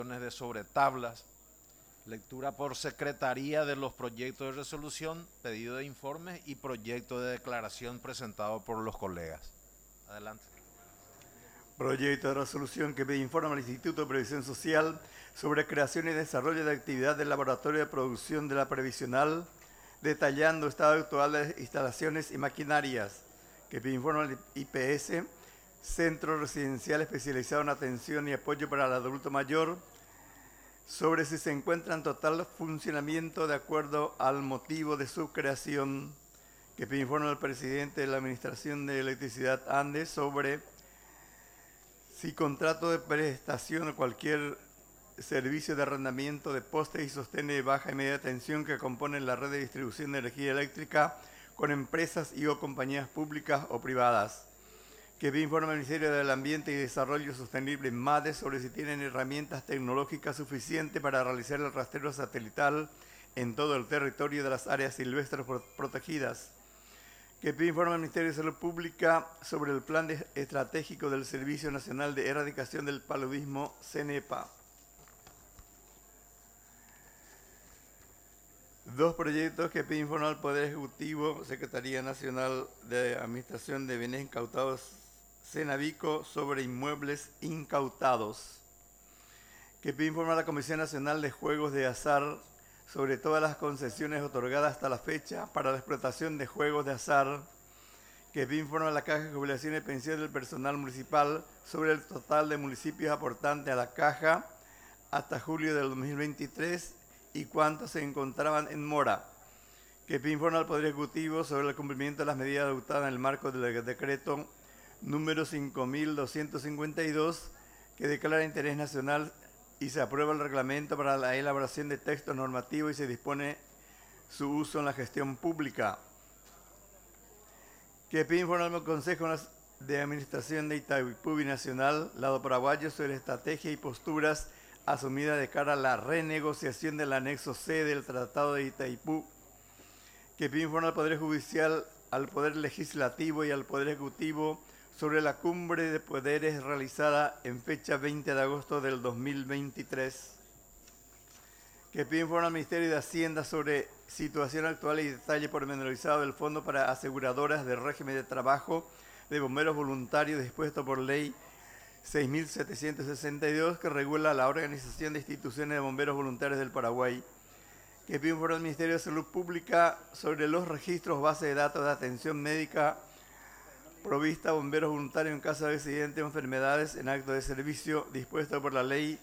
de sobre tablas, lectura por secretaría de los proyectos de resolución, pedido de informes y proyecto de declaración presentado por los colegas. Adelante. Proyecto de resolución que pide informe al Instituto de Previsión Social sobre creación y desarrollo de actividad del laboratorio de producción de la previsional, detallando estado actual de instalaciones y maquinarias. Que pide informe al IPS, Centro Residencial Especializado en Atención y Apoyo para el Adulto Mayor, sobre si se encuentra en total funcionamiento de acuerdo al motivo de su creación. Que pide informe al presidente de la Administración de Electricidad Andes sobre si contrato de prestación o cualquier servicio de arrendamiento de postes y sostenes de baja y media tensión que componen la red de distribución de energía eléctrica con empresas y o compañías públicas o privadas. Que pide informe al Ministerio del Ambiente y Desarrollo Sostenible MADE sobre si tienen herramientas tecnológicas suficientes para realizar el rastreo satelital en todo el territorio de las áreas silvestres protegidas. Que pide informe al Ministerio de Salud Pública sobre el plan estratégico del Servicio Nacional de Erradicación del Paludismo, CENEPA. Dos proyectos que pide informe al Poder Ejecutivo, Secretaría Nacional de Administración de Bienes Incautados, Cenavico, sobre inmuebles incautados. Que pide informe a la Comisión Nacional de Juegos de Azar sobre todas las concesiones otorgadas hasta la fecha para la explotación de juegos de azar. Que pide informe a la Caja de Jubilación y Pensiones del Personal Municipal sobre el total de municipios aportantes a la Caja hasta julio del 2023 y cuántos se encontraban en mora. Que pide informe al Poder Ejecutivo sobre el cumplimiento de las medidas adoptadas en el marco del decreto número 5252 que declara interés nacional y se aprueba el reglamento para la elaboración de textos normativos y se dispone su uso en la gestión pública. Que pide informe al Consejo de Administración de Itaipú Binacional, lado paraguayo, sobre estrategia y posturas asumidas de cara a la renegociación del anexo C del Tratado de Itaipú. Que pide informe al Poder Judicial, al Poder Legislativo y al Poder Ejecutivo sobre la cumbre de poderes realizada en fecha 20 de agosto del 2023. Que pide informe al Ministerio de Hacienda sobre situación actual y detalle pormenorizado del Fondo para Aseguradoras del Régimen de Trabajo de Bomberos Voluntarios dispuesto por Ley 6.762 que regula la organización de instituciones de bomberos voluntarios del Paraguay. Que pide informe al Ministerio de Salud Pública sobre los registros base de datos de atención médica provista a bomberos voluntarios en caso de accidentes o enfermedades en acto de servicio dispuesto por la Ley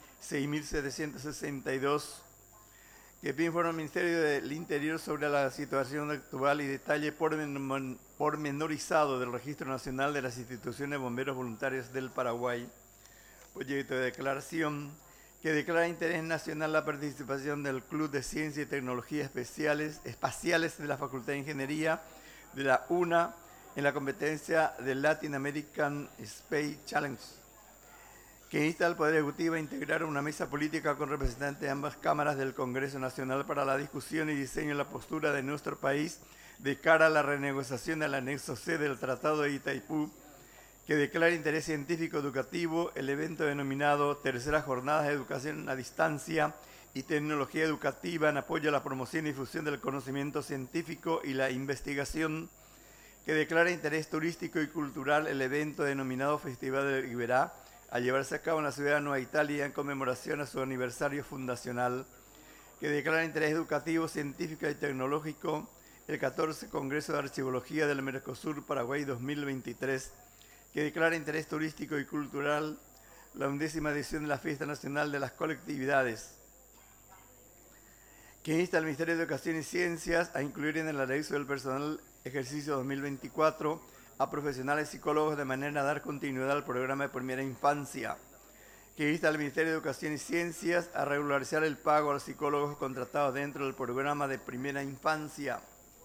6.762. Que pide informe al Ministerio del Interior sobre la situación actual y detalle pormenorizado del Registro Nacional de las Instituciones de Bomberos Voluntarios del Paraguay. Proyecto de declaración que declara interés nacional la participación del Club de Ciencia y Tecnología Espaciales de la Facultad de Ingeniería de la UNA en la competencia del Latin American Space Challenge, que insta al Poder Ejecutivo a integrar una mesa política con representantes de ambas cámaras del Congreso Nacional para la discusión y diseño de la postura de nuestro país de cara a la renegociación del anexo C del Tratado de Itaipú, que declara interés científico educativo el evento denominado Terceras Jornadas de Educación a Distancia y Tecnología Educativa en apoyo a la promoción y difusión del conocimiento científico y la investigación, que declara interés turístico y cultural el evento denominado Festival de Iberá, a llevarse a cabo en la ciudad de Nueva Italia en conmemoración a su aniversario fundacional, que declara interés educativo, científico y tecnológico el 14 Congreso de Archivología del Mercosur Paraguay 2023, que declara interés turístico y cultural la 11ª edición de la Fiesta Nacional de las Colectividades, que insta al Ministerio de Educación y Ciencias a incluir en el anexo del personal ejercicio 2024 a profesionales psicólogos de manera a dar continuidad al programa de primera infancia, que insta al Ministerio de Educación y Ciencias a regularizar el pago a los psicólogos contratados dentro del programa de primera infancia,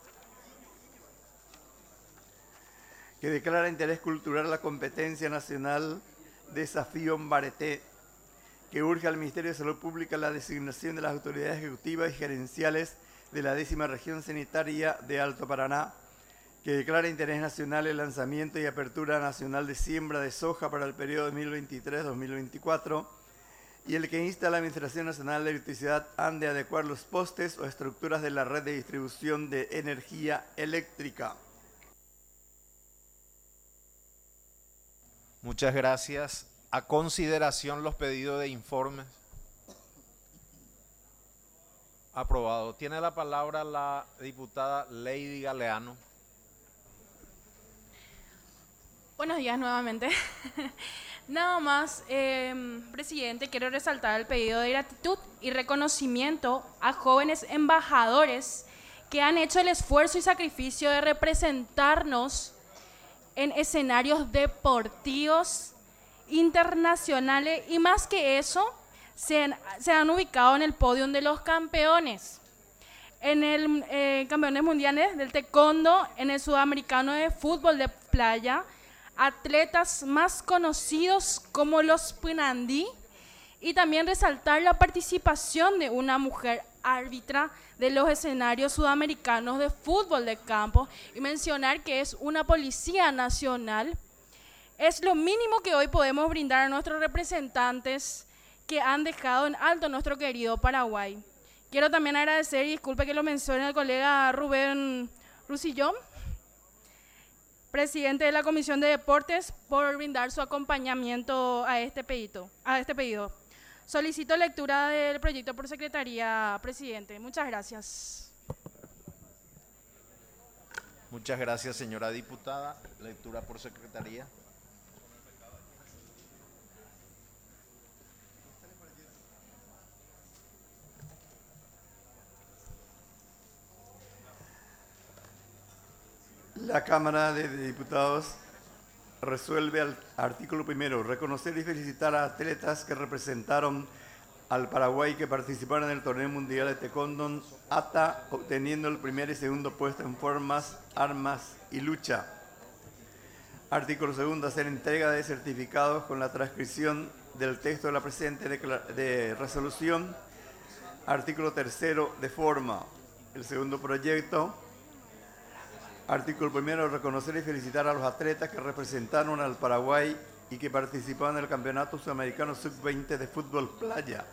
que declara interés cultural la competencia nacional Desafío Mbareté, que urge al Ministerio de Salud Pública la designación de las autoridades ejecutivas y gerenciales de la 10ª Región Sanitaria de Alto Paraná, que declara interés nacional el lanzamiento y apertura nacional de siembra de soja para el periodo 2023-2024 y el que insta a la Administración Nacional de Electricidad a de adecuar los postes o estructuras de la red de distribución de energía eléctrica. Muchas gracias. A consideración los pedidos de informes. Aprobado. Tiene la palabra la diputada Lady Galeano. Buenos días nuevamente. Nada más, presidente, quiero resaltar el pedido de gratitud y reconocimiento a jóvenes embajadores que han hecho el esfuerzo y sacrificio de representarnos en escenarios deportivos internacionales y más que eso, se han ubicado en el podio de los campeones. En el campeones mundiales del taekwondo, en el sudamericano de fútbol de playa, atletas más conocidos como los Punandí, y también resaltar la participación de una mujer árbitra de los escenarios sudamericanos de fútbol de campo y mencionar que es una policía nacional. Es lo mínimo que hoy podemos brindar a nuestros representantes que han dejado en alto nuestro querido Paraguay. Quiero también agradecer, y disculpe que lo mencione el colega Rubén Rusillón, presidente de la Comisión de Deportes, por brindar su acompañamiento a este pedido. Solicito lectura del proyecto por secretaría, presidente. Muchas gracias. Muchas gracias, señora diputada. Lectura por secretaría. La Cámara de Diputados resuelve al artículo primero, reconocer y felicitar a atletas que representaron al Paraguay que participaron en el Torneo Mundial de Taekwondo ATA, obteniendo el primer y segundo puesto en formas, armas y lucha. Artículo segundo, hacer entrega de certificados con la transcripción del texto de la presente de resolución. Artículo tercero, de forma. El segundo proyecto. Artículo primero, reconocer y felicitar a los atletas que representaron al Paraguay y que participaron en el Campeonato Sudamericano Sub-20 de Fútbol Playa.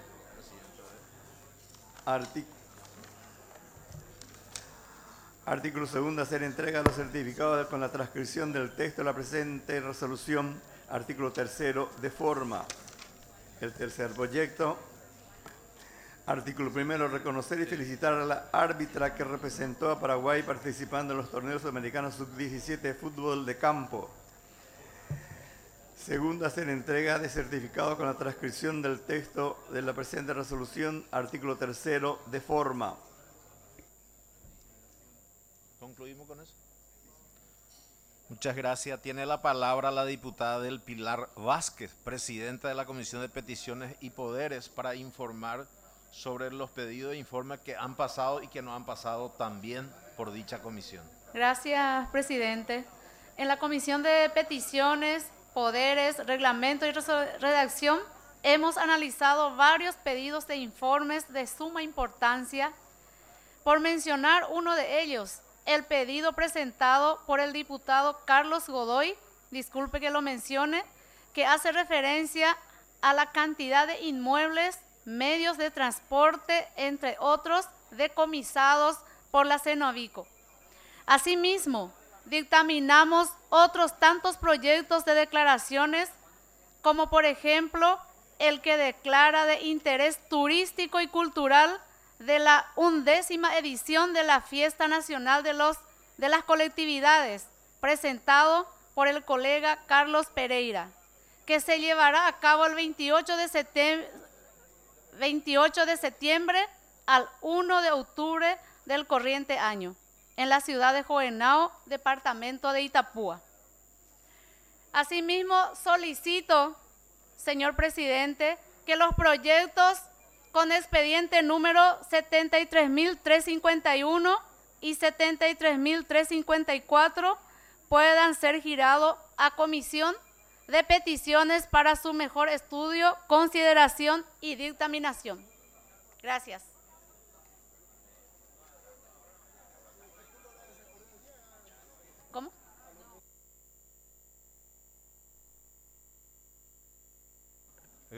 Artículo segundo, hacer entrega de los certificados con la transcripción del texto de la presente resolución. Artículo tercero, de forma. El tercer proyecto. Artículo primero, reconocer y felicitar a la árbitra que representó a Paraguay participando en los torneos sudamericanos sub-17 de fútbol de campo. Segundo, hacer entrega de certificado con la transcripción del texto de la presente resolución. Artículo tercero, de forma. ¿Concluimos con eso? Muchas gracias. Tiene la palabra la diputada del Pilar Vázquez, presidenta de la Comisión de Peticiones y Poderes, para informar sobre los pedidos de informe que han pasado y que no han pasado también por dicha comisión. Gracias, presidente. En la Comisión de Peticiones, Poderes, Reglamento y Redacción hemos analizado varios pedidos de informes de suma importancia. Por mencionar uno de ellos, el pedido presentado por el diputado Carlos Godoy, disculpe que lo mencione, que hace referencia a la cantidad de inmuebles, medios de transporte, entre otros, decomisados por la Cenovico. Asimismo, dictaminamos otros tantos proyectos de declaraciones, como por ejemplo, el que declara de interés turístico y cultural de la 11ª edición de la Fiesta Nacional de las Colectividades, presentado por el colega Carlos Pereira, que se llevará a cabo el 28 de septiembre al 1 de octubre del corriente año, en la ciudad de Jovenao, departamento de Itapúa. Asimismo, solicito, señor presidente, que los proyectos con expediente número 73.351 y 73.354 puedan ser girados a comisión de peticiones para su mejor estudio, consideración y dictaminación. Gracias. ¿Cómo?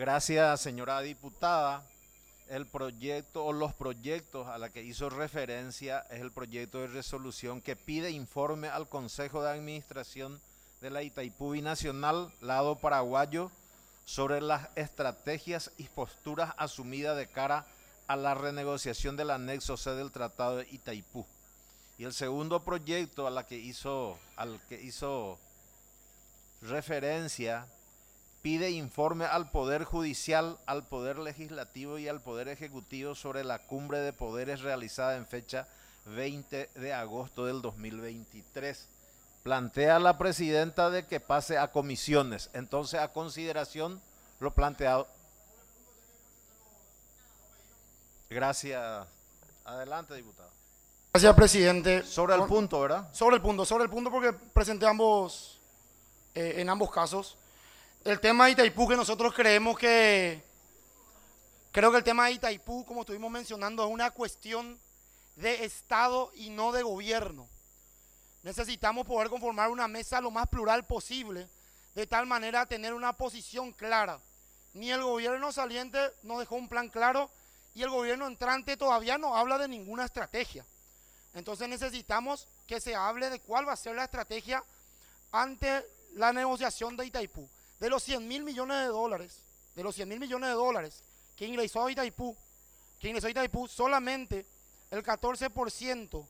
Gracias, señora diputada. El proyecto o los proyectos a la que hizo referencia es el proyecto de resolución que pide informe al Consejo de Administración de la Itaipú Binacional, lado paraguayo, sobre las estrategias y posturas asumidas de cara a la renegociación del anexo C del Tratado de Itaipú. Y el segundo proyecto al que hizo referencia pide informe al Poder Judicial, al Poder Legislativo y al Poder Ejecutivo sobre la cumbre de poderes realizada en fecha 20 de agosto del 2023. Plantea la presidenta de que pase a comisiones. Entonces, a consideración lo planteado. Gracias. Adelante, diputado. Gracias, presidente. Sobre el punto, ¿verdad? Sobre el punto porque presenté ambos, en ambos casos. El tema de Itaipú, que nosotros creo que el tema de Itaipú, como estuvimos mencionando, es una cuestión de Estado y no de gobierno. Necesitamos poder conformar una mesa lo más plural posible, de tal manera tener una posición clara. Ni el gobierno saliente nos dejó un plan claro y el gobierno entrante todavía no habla de ninguna estrategia. Entonces necesitamos que se hable de cuál va a ser la estrategia ante la negociación de Itaipú. De los 100.000 millones de dólares que ingresó a Itaipú, solamente el 14%,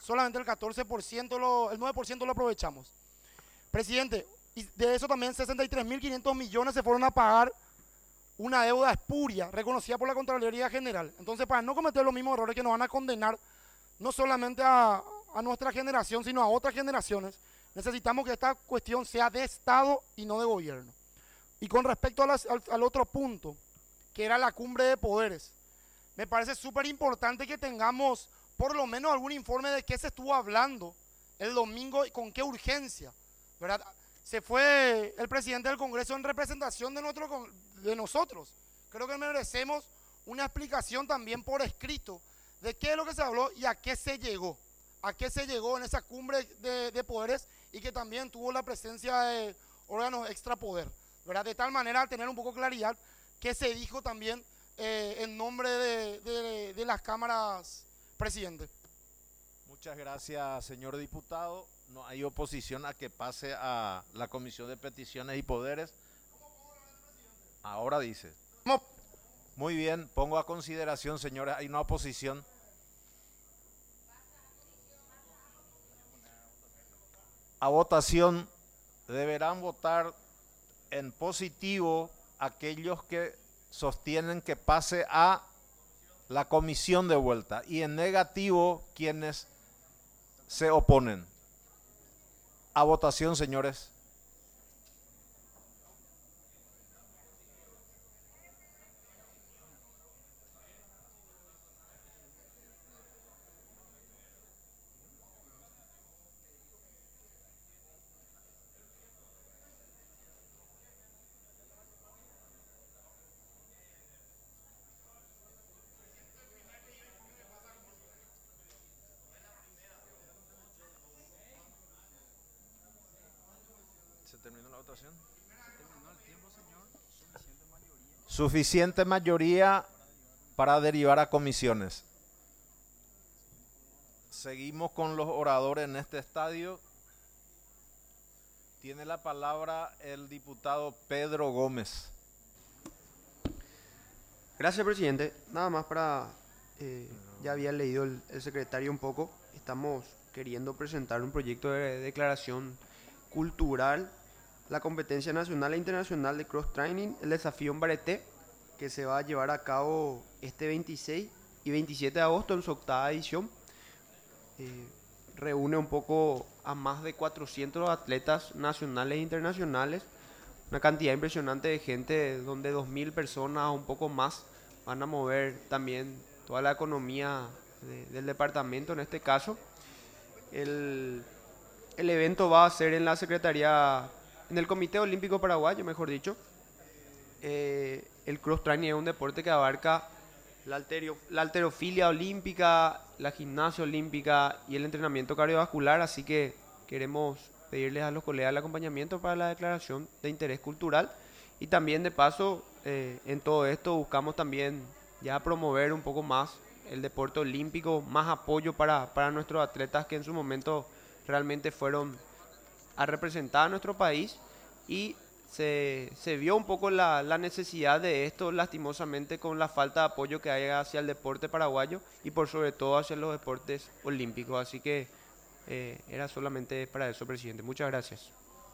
el 9% lo aprovechamos. Presidente, y de eso también 63.500 millones se fueron a pagar una deuda espuria reconocida por la Contraloría General. Entonces, para no cometer los mismos errores que nos van a condenar no solamente a nuestra generación, sino a otras generaciones, necesitamos que esta cuestión sea de Estado y no de gobierno. Y con respecto al otro punto, que era la cumbre de poderes, me parece súper importante que tengamos por lo menos algún informe de qué se estuvo hablando el domingo y con qué urgencia, ¿verdad? Se fue el presidente del Congreso en representación de nosotros. Creo que merecemos una explicación también por escrito de qué es lo que se habló y a qué se llegó. A qué se llegó en esa cumbre de poderes y que también tuvo la presencia de órganos extrapoder, ¿verdad? De tal manera tener un poco claridad qué se dijo también en nombre de las cámaras, presidente. Muchas gracias, señor diputado. No hay oposición a que pase a la Comisión de Peticiones y Poderes. Ahora dice. Muy bien, pongo a consideración, señores, hay una oposición. A votación deberán votar en positivo aquellos que sostienen que pase a la comisión de vuelta y en negativo quienes se oponen. A votación, señores. ¿Se terminó la votación? Suficiente mayoría para derivar a comisiones. Seguimos con los oradores en este estadio. Tiene la palabra el diputado Pedro Gómez. Gracias, presidente. Nada más para... ya había leído el secretario un poco. Estamos queriendo presentar un proyecto de declaración cultural, la competencia nacional e internacional de cross-training, el desafío en Bareté, que se va a llevar a cabo este 26 y 27 de agosto en su 8ª edición. Reúne un poco a más de 400 atletas nacionales e internacionales, una cantidad impresionante de gente, donde 2.000 personas o un poco más van a mover también toda la economía del departamento en este caso. El evento va a ser en la Secretaría, en el Comité Olímpico Paraguayo, mejor dicho. El cross-training es un deporte que abarca la halterofilia olímpica, la gimnasia olímpica y el entrenamiento cardiovascular, así que queremos pedirles a los colegas el acompañamiento para la declaración de interés cultural y también de paso en todo esto buscamos también ya promover un poco más el deporte olímpico, más apoyo para nuestros atletas que en su momento realmente fueron a representar a nuestro país, y se vio un poco la necesidad de esto, lastimosamente, con la falta de apoyo que hay hacia el deporte paraguayo y por sobre todo hacia los deportes olímpicos. Así que era solamente para eso, presidente. Muchas gracias.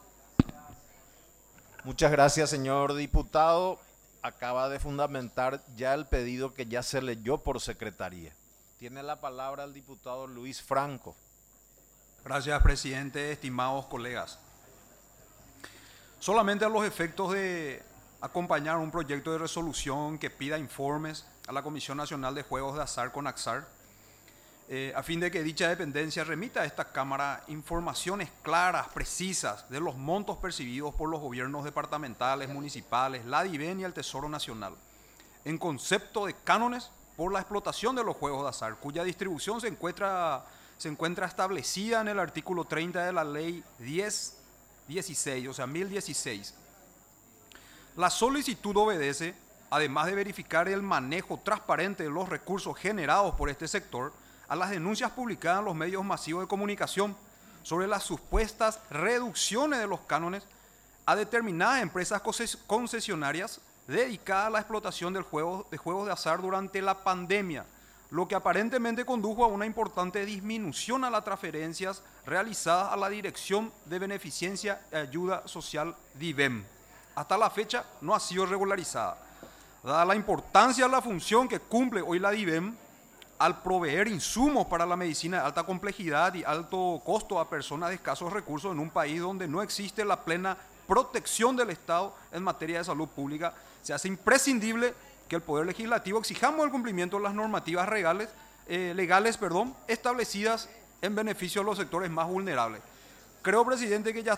Muchas gracias, señor diputado. Acaba de fundamentar ya el pedido que ya se leyó por secretaría. Tiene la palabra el diputado Luis Franco. Gracias, presidente, estimados colegas. Solamente a los efectos de acompañar un proyecto de resolución que pida informes a la Comisión Nacional de Juegos de Azar, CONAXAR, a fin de que dicha dependencia remita a esta Cámara informaciones claras, precisas, de los montos percibidos por los gobiernos departamentales, municipales, la DIVEN y el Tesoro Nacional, en concepto de cánones por la explotación de los juegos de azar, cuya distribución se encuentra establecida en el artículo 30 de la Ley 1016, o sea, 1016. La solicitud obedece, además de verificar el manejo transparente de los recursos generados por este sector, a las denuncias publicadas en los medios masivos de comunicación sobre las supuestas reducciones de los cánones a determinadas empresas concesionarias dedicadas a la explotación de juegos de azar durante la pandemia, lo que aparentemente condujo a una importante disminución a las transferencias realizadas a la Dirección de Beneficencia y Ayuda Social DIVEM. Hasta la fecha no ha sido regularizada. Dada la importancia de la función que cumple hoy la DIVEM al proveer insumos para la medicina de alta complejidad y alto costo a personas de escasos recursos en un país donde no existe la plena protección del Estado en materia de salud pública, se hace imprescindible que el Poder Legislativo exijamos el cumplimiento de las normativas legales establecidas en beneficio de los sectores más vulnerables. Creo, presidente, que ya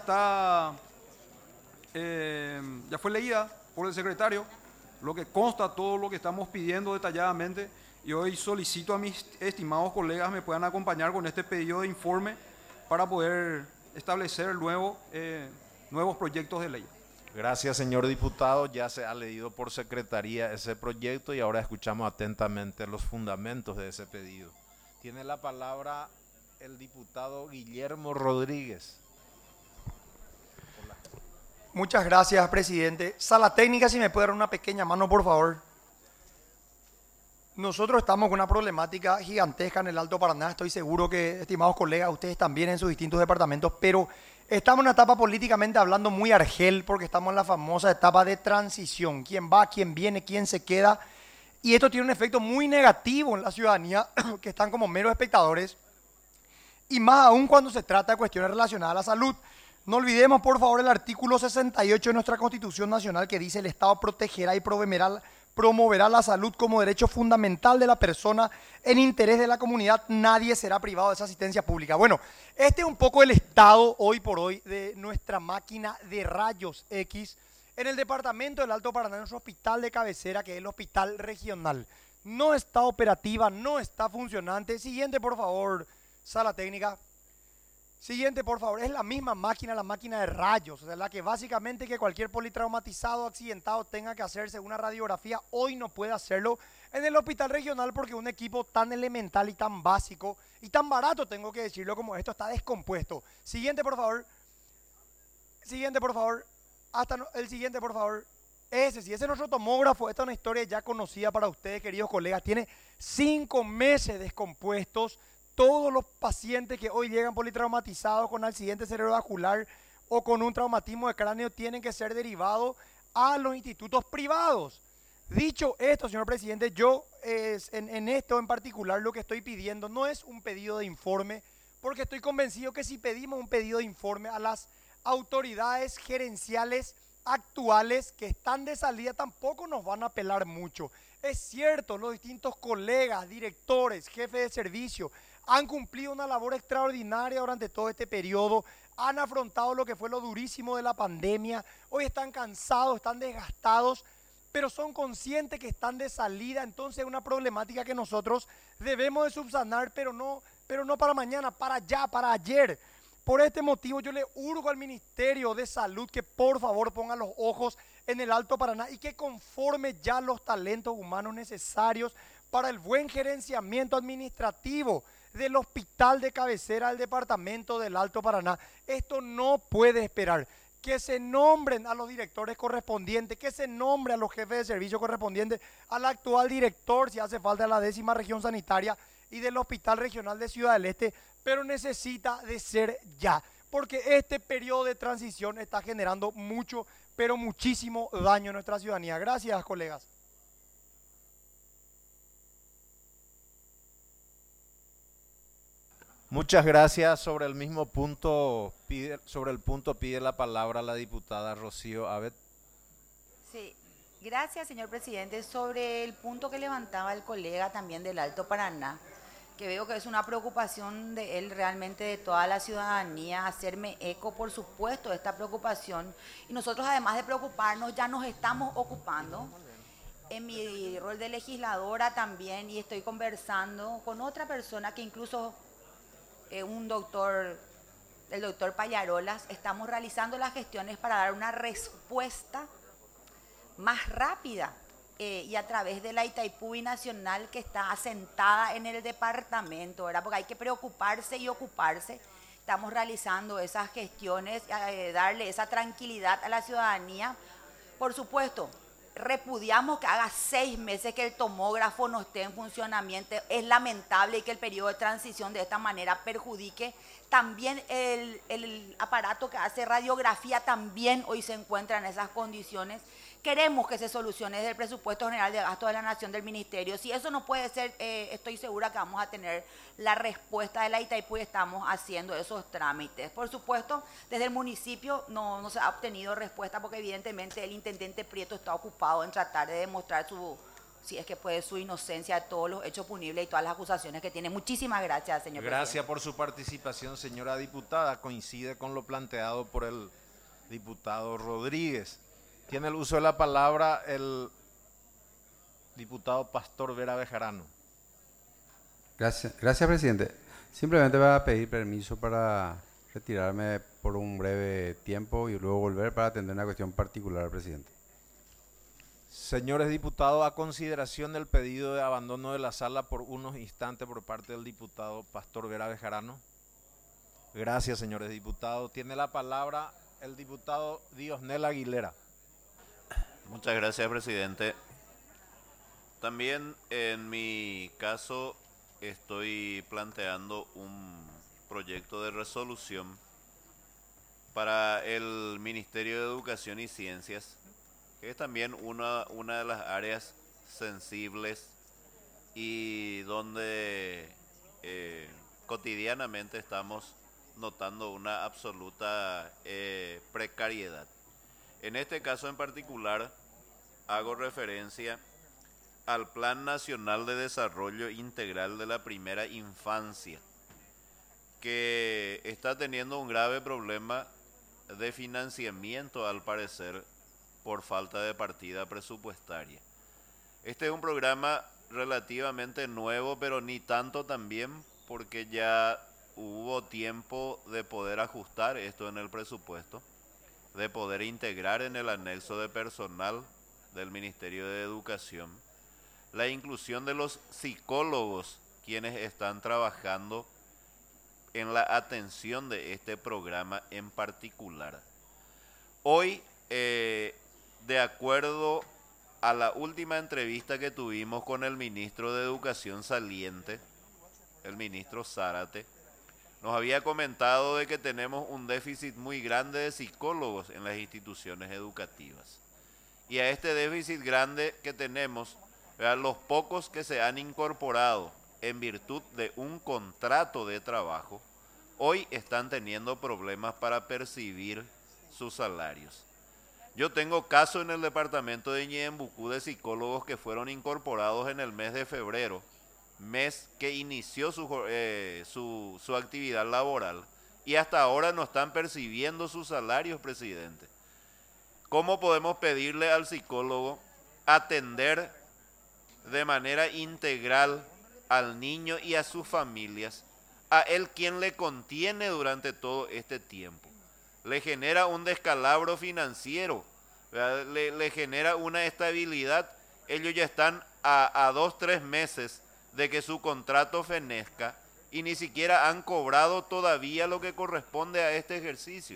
fue leída por el secretario, lo que consta todo lo que estamos pidiendo detalladamente, y hoy solicito a mis estimados colegas me puedan acompañar con este pedido de informe para poder establecer nuevos proyectos de ley. Gracias, señor diputado. Ya se ha leído por secretaría ese proyecto y ahora escuchamos atentamente los fundamentos de ese pedido. Tiene la palabra el diputado Guillermo Rodríguez. Muchas gracias, presidente. Sala técnica, si me puede dar una pequeña mano, por favor. Nosotros estamos con una problemática gigantesca en el Alto Paraná. Estoy seguro que, estimados colegas, ustedes también en sus distintos departamentos, pero estamos en una etapa políticamente hablando muy argel, porque estamos en la famosa etapa de transición. ¿Quién va, quién viene, quién se queda? Y esto tiene un efecto muy negativo en la ciudadanía, que están como meros espectadores, y más aún cuando se trata de cuestiones relacionadas a la salud. No olvidemos, por favor, el artículo 68 de nuestra Constitución Nacional, que dice: el Estado protegerá y promoverá la salud como derecho fundamental de la persona en interés de la comunidad. Nadie será privado de esa asistencia pública. Bueno, este es un poco el estado hoy por hoy de nuestra máquina de rayos X en el departamento del Alto Paraná, en nuestro hospital de cabecera, que es el hospital regional. No está operativa, no está funcionante. Siguiente, por favor, sala técnica. Siguiente, por favor. Es la misma máquina, la máquina de rayos, o sea, la que básicamente que cualquier politraumatizado, accidentado tenga que hacerse una radiografía, hoy no puede hacerlo en el hospital regional porque un equipo tan elemental y tan básico y tan barato, tengo que decirlo, como esto, está descompuesto. Siguiente, por favor. Siguiente, por favor. El siguiente, por favor. Ese es nuestro tomógrafo. Esta es una historia ya conocida para ustedes, queridos colegas. Tiene 5 meses descompuestos. Todos los pacientes que hoy llegan politraumatizados con accidente cerebrovascular o con un traumatismo de cráneo tienen que ser derivados a los institutos privados. Dicho esto, señor presidente, yo en esto en particular lo que estoy pidiendo no es un pedido de informe, porque estoy convencido que si pedimos un pedido de informe a las autoridades gerenciales actuales que están de salida tampoco nos van a apelar mucho. Es cierto, los distintos colegas, directores, jefes de servicio han cumplido una labor extraordinaria durante todo este periodo, han afrontado lo que fue lo durísimo de la pandemia, hoy están cansados, están desgastados, pero son conscientes que están de salida. Entonces es una problemática que nosotros debemos de subsanar, pero no para mañana, para ya, para ayer. Por este motivo yo le urgo al Ministerio de Salud que por favor ponga los ojos en el Alto Paraná y que conforme ya los talentos humanos necesarios para el buen gerenciamiento administrativo del hospital de cabecera del departamento del Alto Paraná. Esto no puede esperar. Que se nombren a los directores correspondientes, que se nombre a los jefes de servicio correspondientes, al actual director, si hace falta, de la 10ª región sanitaria y del Hospital Regional de Ciudad del Este, pero necesita de ser ya, porque este periodo de transición está generando mucho, pero muchísimo daño a nuestra ciudadanía. Gracias, colegas. Muchas gracias. Sobre el mismo punto, pide la palabra la diputada Rocío Abet. Sí, gracias, señor presidente. Sobre el punto que levantaba el colega también del Alto Paraná, que veo que es una preocupación de él realmente, de toda la ciudadanía, hacerme eco, por supuesto, de esta preocupación. Y nosotros, además de preocuparnos, ya nos estamos ocupando en mi rol de legisladora también, y estoy conversando con otra persona que incluso el doctor Pallarolas, estamos realizando las gestiones para dar una respuesta más rápida y a través de la Itaipú Binacional que está asentada en el departamento, ¿verdad? Porque hay que preocuparse y ocuparse. Estamos realizando esas gestiones, darle esa tranquilidad a la ciudadanía. Por supuesto, repudiamos que haga 6 meses que el tomógrafo no esté en funcionamiento. Es lamentable y que el periodo de transición de esta manera perjudique. También el aparato que hace radiografía también hoy se encuentra en esas condiciones. Queremos que se solucione desde el presupuesto general de gastos de la Nación del Ministerio. Si eso no puede ser, estoy segura que vamos a tener la respuesta de la Itaipú y estamos haciendo esos trámites. Por supuesto, desde el municipio no se ha obtenido respuesta porque evidentemente el intendente Prieto está ocupado en tratar de demostrar si es que puede, su inocencia de todos los hechos punibles y todas las acusaciones que tiene. Muchísimas gracias, señor presidente. Gracias por su participación, señora diputada. Coincide con lo planteado por el diputado Rodríguez. Tiene el uso de la palabra el diputado Pastor Vera Bejarano. Gracias, presidente. Simplemente voy a pedir permiso para retirarme por un breve tiempo y luego volver para atender una cuestión particular, presidente. Señores diputados, a consideración del pedido de abandono de la sala por unos instantes por parte del diputado Pastor Vera Bejarano. Gracias, señores diputados. Tiene la palabra el diputado Diosnel Aguilera. Muchas gracias, presidente. También en mi caso estoy planteando un proyecto de resolución para el Ministerio de Educación y Ciencias, que es también una de las áreas sensibles y donde cotidianamente estamos notando una absoluta precariedad. En este caso en particular, hago referencia al Plan Nacional de Desarrollo Integral de la Primera Infancia, que está teniendo un grave problema de financiamiento, al parecer, por falta de partida presupuestaria. Este es un programa relativamente nuevo, pero ni tanto también, porque ya hubo tiempo de poder ajustar esto en el presupuesto, de poder integrar en el anexo de personal del Ministerio de Educación la inclusión de los psicólogos, quienes están trabajando en la atención de este programa en particular. Hoy, de acuerdo a la última entrevista que tuvimos con el ministro de Educación saliente, el ministro Zárate, nos había comentado de que tenemos un déficit muy grande de psicólogos en las instituciones educativas. Y a este déficit grande que tenemos, los pocos que se han incorporado en virtud de un contrato de trabajo, hoy están teniendo problemas para percibir sus salarios. Yo tengo casos en el departamento de Ñeembucú de psicólogos que fueron incorporados en el mes de febrero, mes que inició su actividad laboral, y hasta ahora no están percibiendo sus salarios, presidente. ¿Cómo podemos pedirle al psicólogo atender de manera integral al niño y a sus familias, a él quien le contiene durante todo este tiempo? Le genera un descalabro financiero ¿verdad? Le genera una estabilidad. Ellos ya están a 2-3 meses de que su contrato fenezca y ni siquiera han cobrado todavía lo que corresponde a este ejercicio.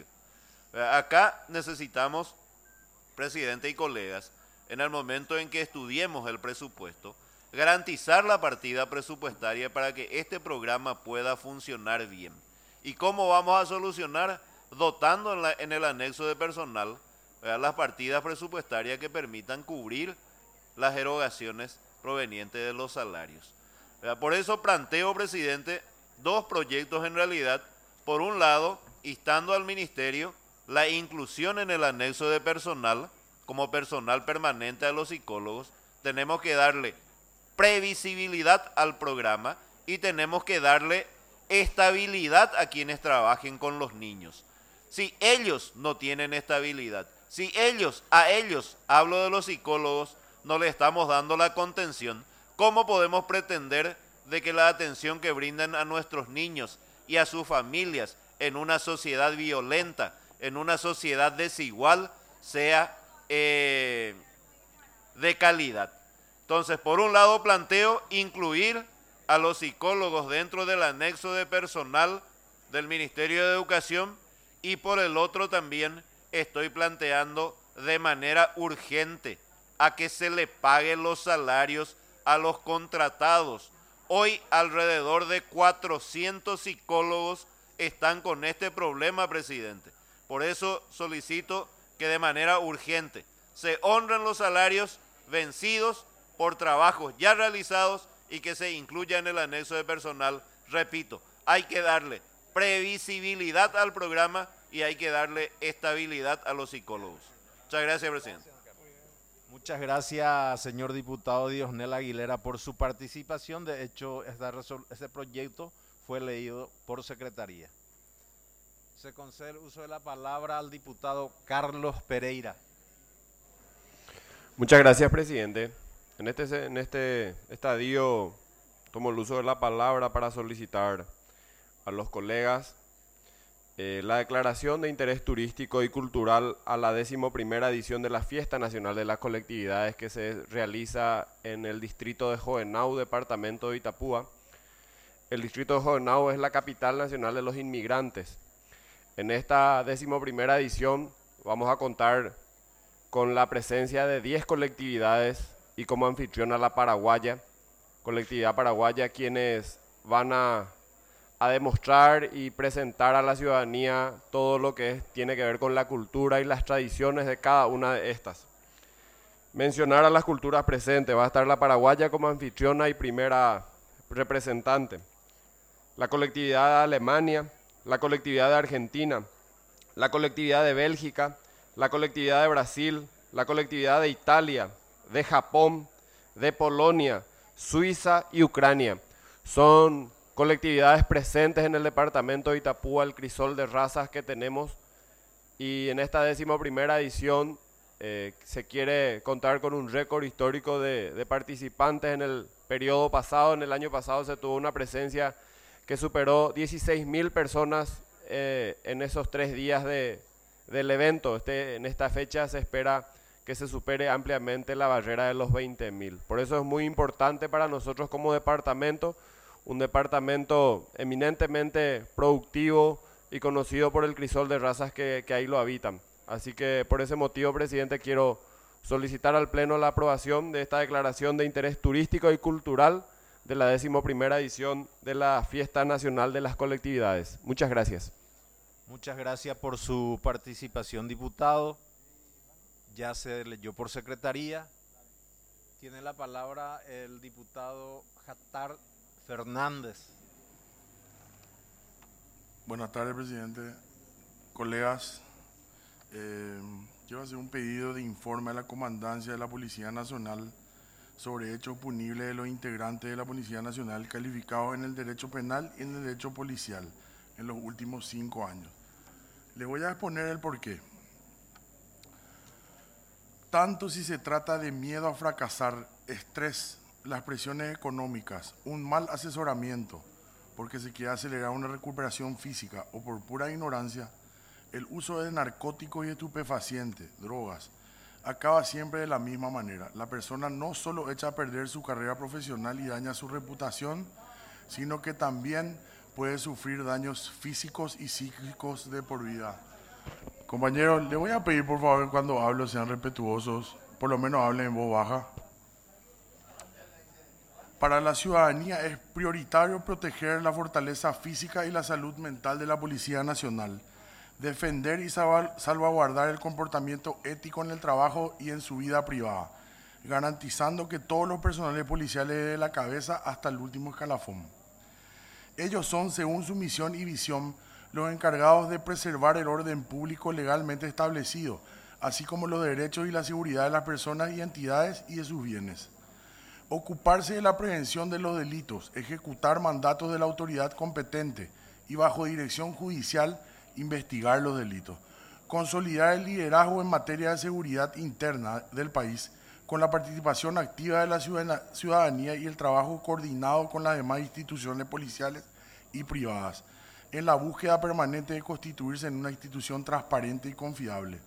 Acá necesitamos, presidente y colegas, en el momento en que estudiemos el presupuesto, garantizar la partida presupuestaria para que este programa pueda funcionar bien. ¿Y cómo vamos a solucionar? Dotando en el anexo de personal, ¿verdad?, las partidas presupuestarias que permitan cubrir las erogaciones provenientes de los salarios. ¿Verdad? Por eso planteo, presidente, dos proyectos en realidad. Por un lado, instando al ministerio la inclusión en el anexo de personal como personal permanente a los psicólogos. Tenemos que darle previsibilidad al programa y tenemos que darle estabilidad a quienes trabajen con los niños. Si ellos no tienen estabilidad, si a ellos, hablo de los psicólogos, no le estamos dando la contención, ¿cómo podemos pretender de que la atención que brindan a nuestros niños y a sus familias en una sociedad violenta, en una sociedad desigual, sea de calidad? Entonces, por un lado planteo incluir a los psicólogos dentro del anexo de personal del Ministerio de Educación, y por el otro también estoy planteando de manera urgente a que se le paguen los salarios a los contratados. Hoy alrededor de 400 psicólogos están con este problema, presidente. Por eso solicito que de manera urgente se honren los salarios vencidos por trabajos ya realizados y que se incluya en el anexo de personal. Repito, hay que darle previsibilidad al programa y hay que darle estabilidad a los psicólogos. Muchas gracias, presidente. Muchas gracias, señor diputado Diosnel Aguilera, por su participación. De hecho, este proyecto fue leído por secretaría. Se concede el uso de la palabra al diputado Carlos Pereira. Muchas gracias, presidente. En este estadio tomo el uso de la palabra para solicitar a los colegas la declaración de interés turístico y cultural a la 11ª edición de la Fiesta Nacional de las Colectividades que se realiza en el distrito de Jovenau, departamento de Itapúa. El distrito de Jovenau es la capital nacional de los inmigrantes. En esta 11ª edición vamos a contar con la presencia de 10 colectividades y como anfitriona la paraguaya, colectividad paraguaya, quienes van a demostrar y presentar a la ciudadanía todo lo que tiene que ver con la cultura y las tradiciones de cada una de estas. Mencionar a las culturas presentes, va a estar la paraguaya como anfitriona y primera representante, la colectividad de Alemania, la colectividad de Argentina, la colectividad de Bélgica, la colectividad de Brasil, la colectividad de Italia, de Japón, de Polonia, Suiza y Ucrania. Son colectividades presentes en el departamento de Itapúa, el crisol de razas que tenemos, y en esta 11ª edición se quiere contar con un récord histórico de participantes. En el periodo pasado, en el año pasado, se tuvo una presencia que superó 16.000 personas en esos 3 días del evento. En esta fecha se espera que se supere ampliamente la barrera de los 20.000. Por eso es muy importante para nosotros como departamento, un departamento eminentemente productivo y conocido por el crisol de razas que ahí lo habitan. Así que por ese motivo, presidente, quiero solicitar al Pleno la aprobación de esta declaración de interés turístico y cultural de la 11ª edición de la Fiesta Nacional de las Colectividades. Muchas gracias. Muchas gracias por su participación, diputado. Ya se leyó por secretaría. Tiene la palabra el diputado Jatar Fernández. Buenas tardes, presidente. Colegas, quiero hacer un pedido de informe a la Comandancia de la Policía Nacional sobre hechos punibles de los integrantes de la Policía Nacional calificados en el derecho penal y en el derecho policial en los últimos 5 años. Les voy a exponer el porqué. Tanto si se trata de miedo a fracasar, estrés, las presiones económicas, un mal asesoramiento, porque se quiere acelerar una recuperación física o por pura ignorancia, el uso de narcóticos y estupefacientes, drogas, acaba siempre de la misma manera. La persona no solo echa a perder su carrera profesional y daña su reputación, sino que también puede sufrir daños físicos y psíquicos de por vida. Compañeros, le voy a pedir por favor cuando hablo sean respetuosos, por lo menos hablen en voz baja. Para la ciudadanía es prioritario proteger la fortaleza física y la salud mental de la Policía Nacional, defender y salvaguardar el comportamiento ético en el trabajo y en su vida privada, garantizando que todos los personales policiales de la cabeza hasta el último escalafón. Ellos son, según su misión y visión, los encargados de preservar el orden público legalmente establecido, así como los derechos y la seguridad de las personas y entidades y de sus bienes. Ocuparse de la prevención de los delitos, ejecutar mandatos de la autoridad competente y bajo dirección judicial, investigar los delitos. Consolidar el liderazgo en materia de seguridad interna del país con la participación activa de la ciudadanía y el trabajo coordinado con las demás instituciones policiales y privadas, en la búsqueda permanente de constituirse en una institución transparente y confiable.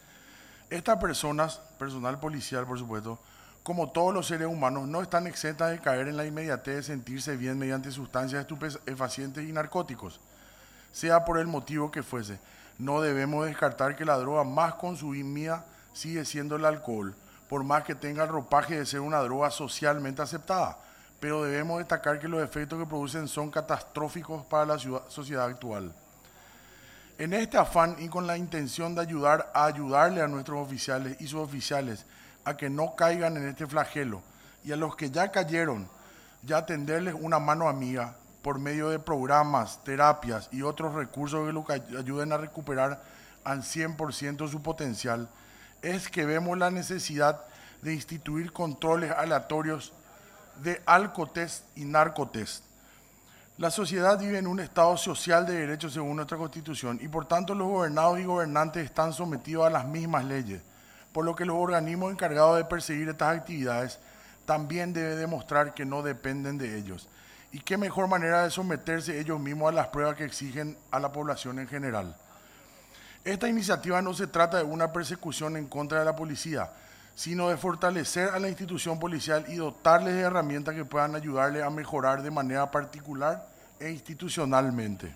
Estas personas, personal policial por supuesto, como todos los seres humanos, no están exentas de caer en la inmediatez de sentirse bien mediante sustancias estupefacientes y narcóticos, sea por el motivo que fuese. No debemos descartar que la droga más consumida sigue siendo el alcohol, por más que tenga el ropaje de ser una droga socialmente aceptada, pero debemos destacar que los efectos que producen son catastróficos para la sociedad actual. En este afán y con la intención de ayudarle a nuestros oficiales y suboficiales a que no caigan en este flagelo, y a los que ya cayeron, ya tenderles una mano amiga por medio de programas, terapias y otros recursos que los ayuden a recuperar al 100% su potencial, es que vemos la necesidad de instituir controles aleatorios de alcotest y narcotest. La sociedad vive en un estado social de derechos según nuestra Constitución y por tanto los gobernados y gobernantes están sometidos a las mismas leyes, por lo que los organismos encargados de perseguir estas actividades también deben demostrar que no dependen de ellos. Y qué mejor manera de someterse ellos mismos a las pruebas que exigen a la población en general. Esta iniciativa no se trata de una persecución en contra de la policía, sino de fortalecer a la institución policial y dotarles de herramientas que puedan ayudarles a mejorar de manera particular e institucionalmente.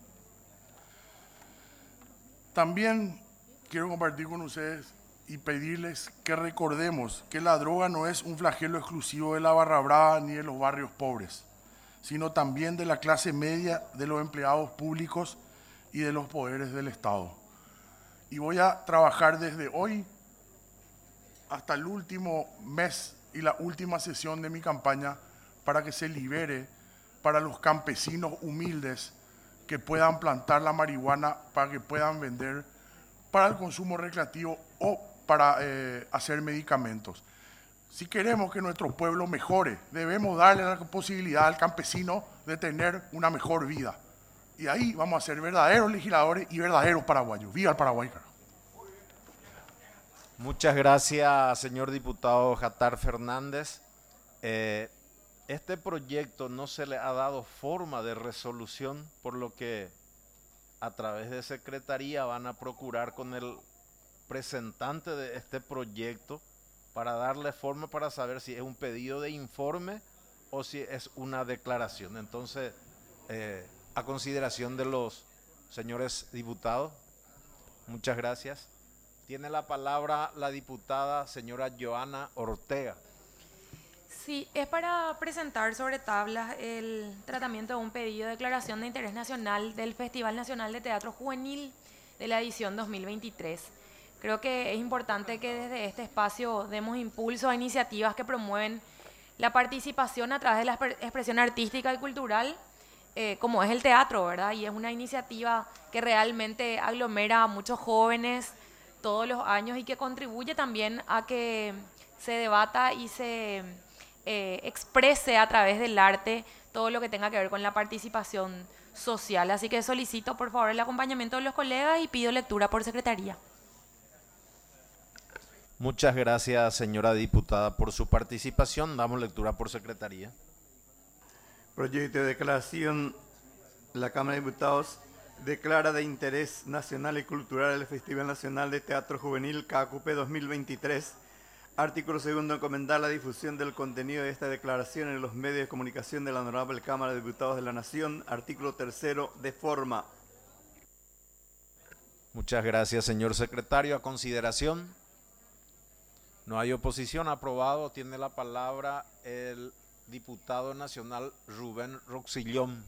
También quiero compartir con ustedes y pedirles que recordemos que la droga no es un flagelo exclusivo de la barra brava ni de los barrios pobres, sino también de la clase media, de los empleados públicos y de los poderes del Estado. Y voy a trabajar desde hoy hasta el último mes y la última sesión de mi campaña para que se libere para los campesinos humildes que puedan plantar la marihuana, para que puedan vender para el consumo recreativo o para hacer medicamentos. Si queremos que nuestro pueblo mejore, debemos darle la posibilidad al campesino de tener una mejor vida. Y ahí vamos a ser verdaderos legisladores y verdaderos paraguayos. ¡Viva el Paraguay! Muchas gracias, señor diputado Jatar Fernández. Este proyecto no se le ha dado forma de resolución, por lo que a través de Secretaría van a procurar con el presentante de este proyecto para darle forma para saber si es un pedido de informe o si es una declaración. Entonces, a consideración de los señores diputados, muchas gracias. Tiene la palabra la diputada señora Joana Ortega. Sí, es para presentar sobre tablas el tratamiento de un pedido de declaración de interés nacional del Festival Nacional de Teatro Juvenil de la edición 2023. Creo que es importante que desde este espacio demos impulso a iniciativas que promueven la participación a través de la expresión artística y cultural, como es el teatro, ¿verdad? Y es una iniciativa que realmente aglomera a muchos jóvenes todos los años y que contribuye también a que se debata y se exprese a través del arte todo lo que tenga que ver con la participación social. Así que solicito por favor el acompañamiento de los colegas y pido lectura por secretaría. Muchas gracias, señora diputada, por su participación. Damos lectura por secretaría. Proyecto de declaración de la Cámara de Diputados declara de interés nacional y cultural el Festival Nacional de Teatro Juvenil CACUPE 2023. Artículo segundo, encomendar la difusión del contenido de esta declaración en los medios de comunicación de la Honorable Cámara de Diputados de la Nación. Artículo tercero, de forma. Muchas gracias, señor secretario. A consideración. No hay oposición. Aprobado. Tiene la palabra el diputado nacional Rubén Roxillón.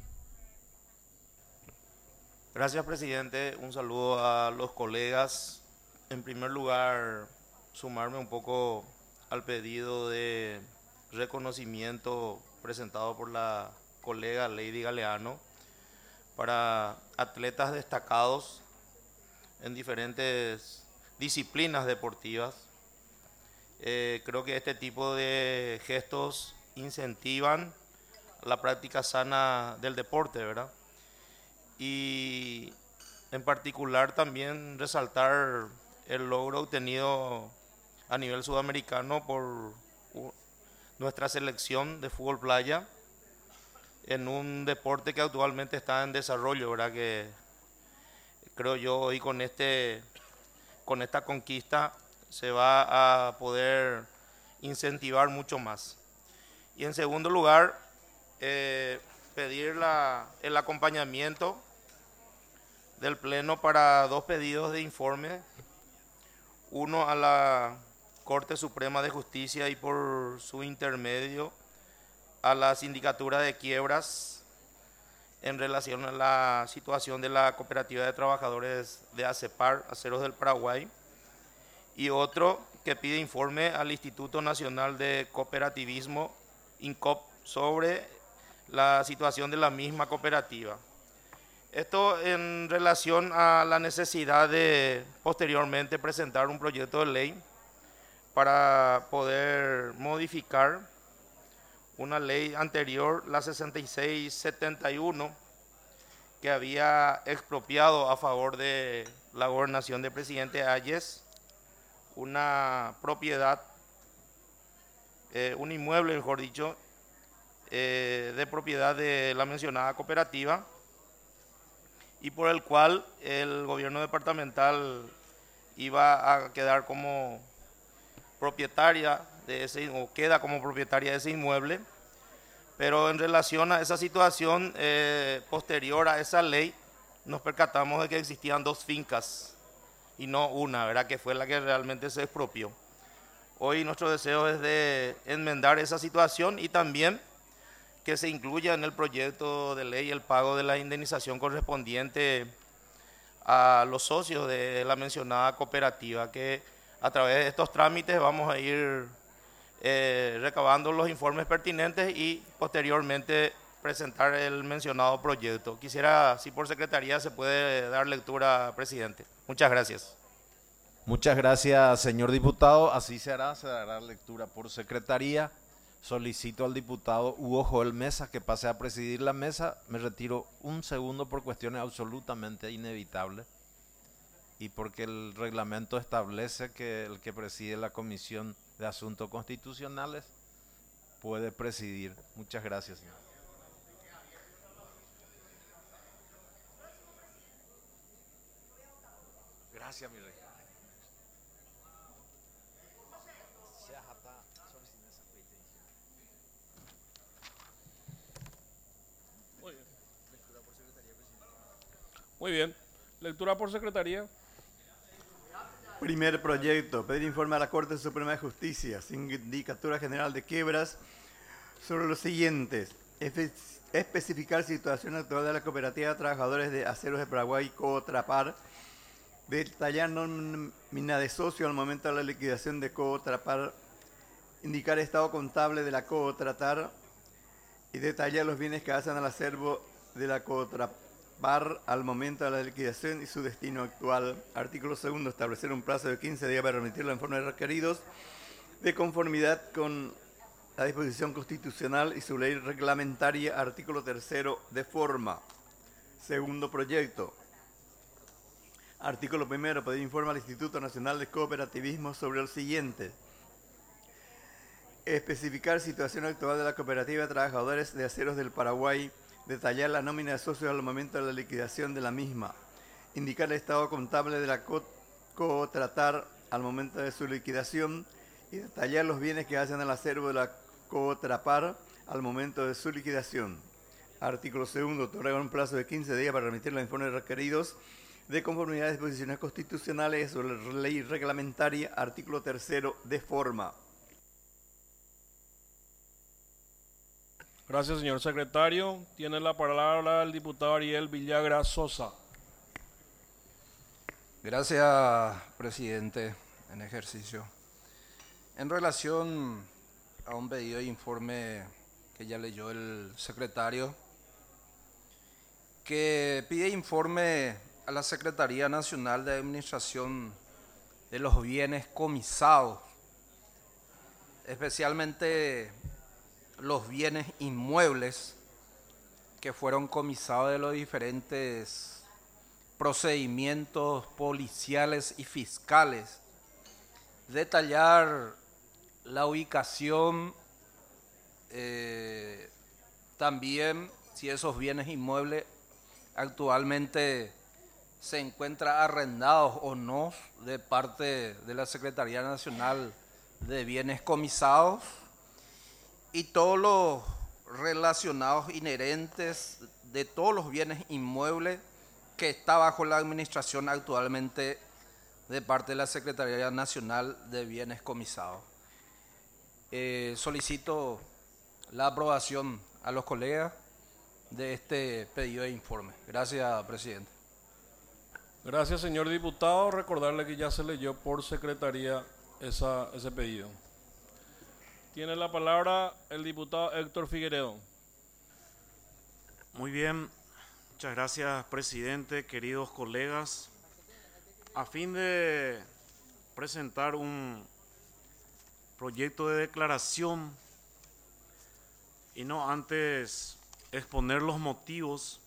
Gracias, presidente. Un saludo a los colegas. En primer lugar, sumarme un poco al pedido de reconocimiento presentado por la colega Lady Galeano para atletas destacados en diferentes disciplinas deportivas. Creo que este tipo de gestos incentivan la práctica sana del deporte, ¿verdad? Y en particular también resaltar el logro obtenido a nivel sudamericano por nuestra selección de fútbol playa en un deporte que actualmente está en desarrollo, ¿verdad? Que creo yo hoy con esta conquista se va a poder incentivar mucho más. Y en segundo lugar, pedir el acompañamiento del Pleno para dos pedidos de informe, uno a la Corte Suprema de Justicia y por su intermedio a la Sindicatura de Quiebras en relación a la situación de la Cooperativa de Trabajadores de ACEPAR, Aceros del Paraguay, y otro que pide informe al Instituto Nacional de Cooperativismo, INCOP, sobre la situación de la misma cooperativa. Esto en relación a la necesidad de posteriormente presentar un proyecto de ley para poder modificar una ley anterior, la 6671, que había expropiado a favor de la gobernación del presidente Hayes una propiedad, un inmueble, mejor dicho, de propiedad de la mencionada cooperativa, y por el cual el gobierno departamental iba a quedar como propietaria de ese, o queda como propietaria de ese inmueble. Pero en relación a esa situación, posterior a esa ley, nos percatamos de que existían dos fincas y no una, ¿verdad? Que fue la que realmente se expropió. Hoy nuestro deseo es de enmendar esa situación y también que se incluya en el proyecto de ley el pago de la indemnización correspondiente a los socios de la mencionada cooperativa, que a través de estos trámites vamos a ir recabando los informes pertinentes y posteriormente presentar el mencionado proyecto. Quisiera, si por secretaría se puede dar lectura, presidente. Muchas gracias. Muchas gracias, señor diputado. Así se dará lectura por secretaría. Solicito al diputado Hugo Joel Mesa que pase a presidir la mesa. Me retiro un segundo por cuestiones absolutamente inevitables y porque el reglamento establece que el que preside la Comisión de Asuntos Constitucionales puede presidir. Muchas gracias, señor. Gracias, mi rey. Muy bien. Lectura por secretaría. Primer proyecto, pedir informe a la Corte Suprema de Justicia, Sindicatura General de Quiebras, sobre los siguientes. Especificar situación actual de la Cooperativa de Trabajadores de Aceros de Paraguay, Cotrapar. Detallar nómina de socio al momento de la liquidación de Cotrapar. Indicar estado contable de la Cotratar. Y detallar los bienes que hacen al acervo de la Cotrapar al momento de la liquidación y su destino actual. Artículo segundo, establecer un plazo de 15 días para remitir los informes requeridos de conformidad con la disposición constitucional y su ley reglamentaria. Artículo tercero, de forma. Segundo proyecto. Artículo primero, pedir informe al Instituto Nacional de Cooperativismo sobre el siguiente. Especificar situación actual de la Cooperativa de Trabajadores de Aceros del Paraguay, detallar la nómina de socios al momento de la liquidación de la misma, indicar el estado contable de la Cotratar al momento de su liquidación y detallar los bienes que hacen al acervo de la Cotrapar al momento de su liquidación. Artículo 2. Otorgar un plazo de 15 días para remitir los informes requeridos de conformidad a disposiciones constitucionales sobre la ley reglamentaria. Artículo 3. De forma. Gracias, señor secretario. Tiene la palabra el diputado Ariel Villagra Sosa. Gracias, presidente, en ejercicio. En relación a un pedido de informe que ya leyó el secretario, que pide informe a la Secretaría Nacional de Administración de los Bienes Comisados, especialmente los bienes inmuebles que fueron comisados de los diferentes procedimientos policiales y fiscales, detallar la ubicación, también si esos bienes inmuebles actualmente se encuentran arrendados o no de parte de la Secretaría Nacional de Bienes Comisados, y todos los relacionados inherentes de todos los bienes inmuebles que está bajo la administración actualmente de parte de la Secretaría Nacional de Bienes Comisados. Solicito la aprobación a los colegas de este pedido de informe. Gracias, presidente. Gracias, señor diputado. Recordarle que ya se leyó por secretaría ese pedido. Tiene la palabra el diputado Héctor Figueredo. Muy bien, muchas gracias, presidente, queridos colegas. A fin de presentar un proyecto de declaración y no antes exponer los motivos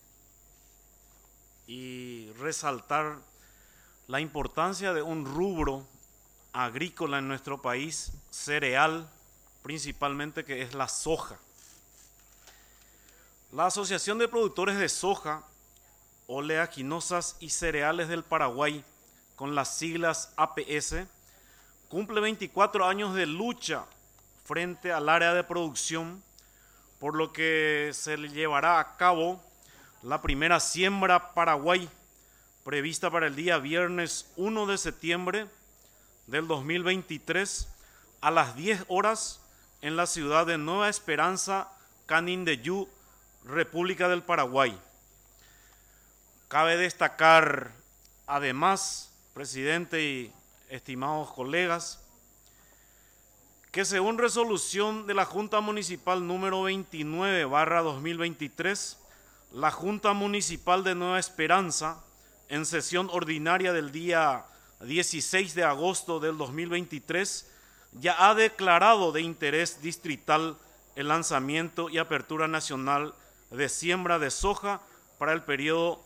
y resaltar la importancia de un rubro agrícola en nuestro país, cereal, principalmente, que es la soja. La Asociación de Productores de Soja, Oleaginosas y Cereales del Paraguay, con las siglas APS, cumple 24 años de lucha frente al área de producción, por lo que se le llevará a cabo la primera siembra Paraguay, prevista para el día viernes 1 de septiembre del 2023 a las 10 horas en la ciudad de Nueva Esperanza, Canindeyú, República del Paraguay. Cabe destacar, además, presidente y estimados colegas, que según resolución de la Junta Municipal número 29/2023, la Junta Municipal de Nueva Esperanza, en sesión ordinaria del día 16 de agosto del 2023, ya ha declarado de interés distrital el lanzamiento y apertura nacional de siembra de soja para el periodo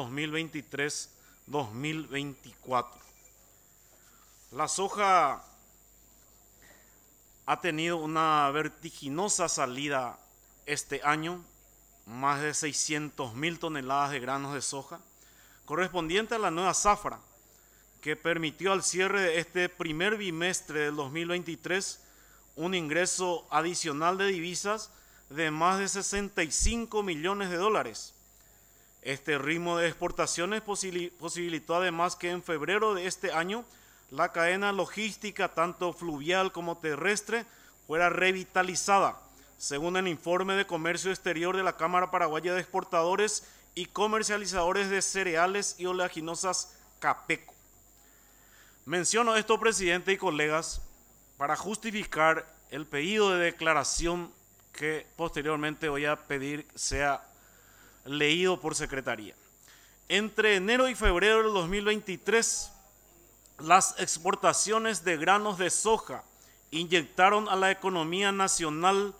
2023-2024. La soja ha tenido una vertiginosa salida este año, más de 600.000 toneladas de granos de soja, correspondiente a la nueva zafra, que permitió al cierre de este primer bimestre del 2023 un ingreso adicional de divisas de más de 65 millones de dólares. Este ritmo de exportaciones posibilitó además que en febrero de este año la cadena logística, tanto fluvial como terrestre, fuera revitalizada, según el informe de comercio exterior de la Cámara Paraguaya de Exportadores y Comercializadores de Cereales y Oleaginosas, CAPECO. Menciono esto, presidente y colegas, para justificar el pedido de declaración que posteriormente voy a pedir sea leído por secretaría. Entre enero y febrero del 2023, las exportaciones de granos de soja inyectaron a la economía nacional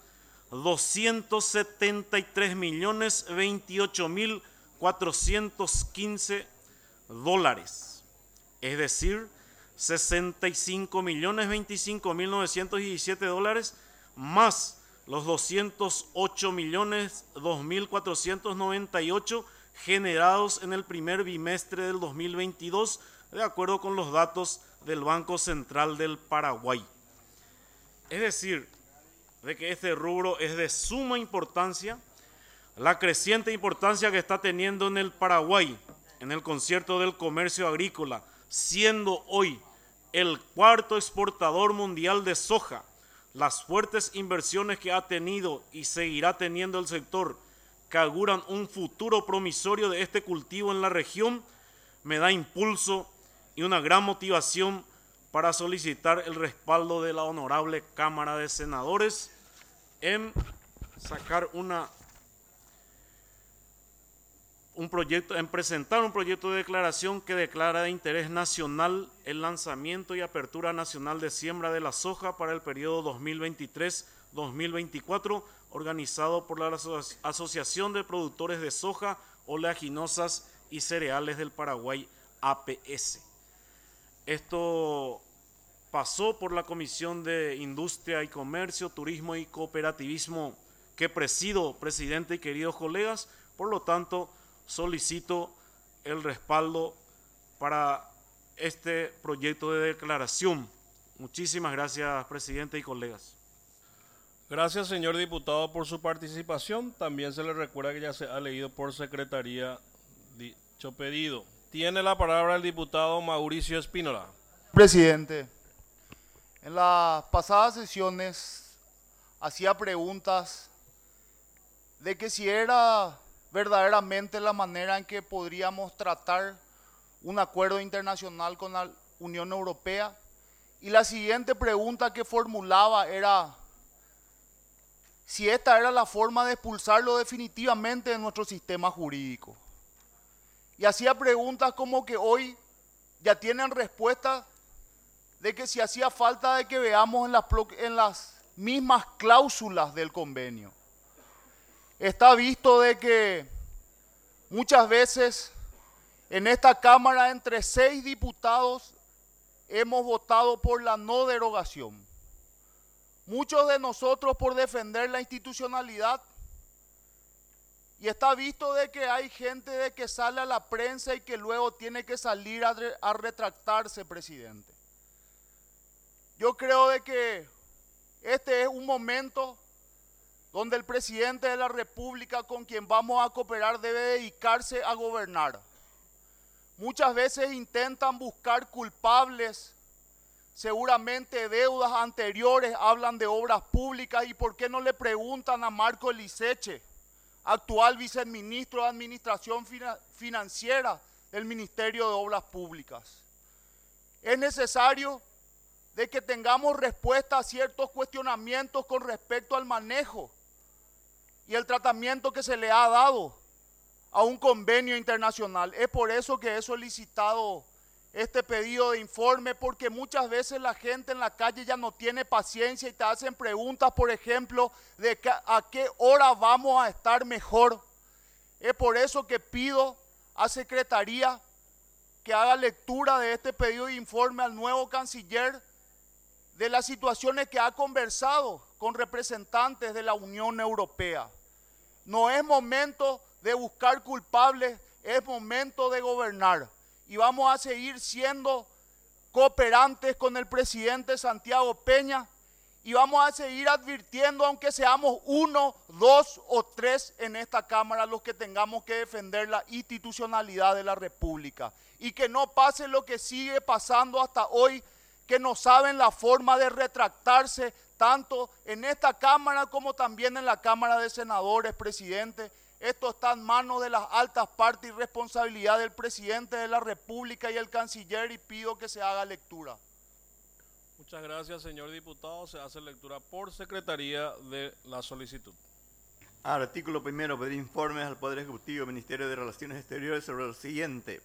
273.028.415 dólares, es decir, 65.025.917 dólares, más los 208.002.498 generados en el primer bimestre del 2022, de acuerdo con los datos del Banco Central del Paraguay. Es decir, de que este rubro es de suma importancia, la creciente importancia que está teniendo en el Paraguay, en el concierto del comercio agrícola, siendo hoy el cuarto exportador mundial de soja, las fuertes inversiones que ha tenido y seguirá teniendo el sector, que auguran un futuro promisorio de este cultivo en la región, me da impulso y una gran motivación para solicitar el respaldo de la Honorable Cámara de Senadores en sacar presentar un proyecto de declaración que declara de interés nacional el lanzamiento y apertura nacional de siembra de la soja para el periodo 2023-2024, organizado por la Asociación de Productores de Soja, Oleaginosas y Cereales del Paraguay, APS. Esto pasó por la Comisión de Industria y Comercio, Turismo y Cooperativismo que presido, presidente y queridos colegas. Por lo tanto, solicito el respaldo para este proyecto de declaración. Muchísimas gracias, presidente y colegas. Gracias, señor diputado, por su participación. También se le recuerda que ya se ha leído por secretaría dicho pedido. Tiene la palabra el diputado Mauricio Espínola. Presidente, en las pasadas sesiones hacía preguntas de que si era verdaderamente la manera en que podríamos tratar un acuerdo internacional con la Unión Europea. Y la siguiente pregunta que formulaba era si esta era la forma de expulsarlo definitivamente de nuestro sistema jurídico. Y hacía preguntas como que hoy ya tienen respuesta de que si hacía falta de que veamos en las mismas cláusulas del convenio. Está visto de que muchas veces en esta Cámara entre 6 diputados hemos votado por la no derogación. Muchos de nosotros por defender la institucionalidad, y está visto de que hay gente de que sale a la prensa y que luego tiene que salir a retractarse, presidente. Yo creo de que este es un momento donde el presidente de la República con quien vamos a cooperar debe dedicarse a gobernar. Muchas veces intentan buscar culpables, seguramente deudas anteriores, hablan de obras públicas, y por qué no le preguntan a Marco Eliseche, actual viceministro de Administración Financiera del Ministerio de Obras Públicas. Es necesario de que tengamos respuesta a ciertos cuestionamientos con respecto al manejo y el tratamiento que se le ha dado a un convenio internacional. Es por eso que he solicitado este pedido de informe, porque muchas veces la gente en la calle ya no tiene paciencia y te hacen preguntas, por ejemplo, de a qué hora vamos a estar mejor. Es por eso que pido a Secretaría que haga lectura de este pedido de informe al nuevo canciller de las situaciones que ha conversado con representantes de la Unión Europea. No es momento de buscar culpables, es momento de gobernar. Y vamos a seguir siendo cooperantes con el presidente Santiago Peña, y vamos a seguir advirtiendo, aunque seamos 1, 2 o 3 en esta Cámara, los que tengamos que defender la institucionalidad de la República. Y que no pase lo que sigue pasando hasta hoy, que no saben la forma de retractarse, tanto en esta Cámara como también en la Cámara de Senadores, presidente. Esto está en manos de las altas partes y responsabilidad del presidente de la República y el canciller, y pido que se haga lectura. Muchas gracias, señor diputado. Se hace lectura por secretaría de la solicitud. Artículo primero, pedir informes al Poder Ejecutivo, Ministerio de Relaciones Exteriores sobre lo siguiente.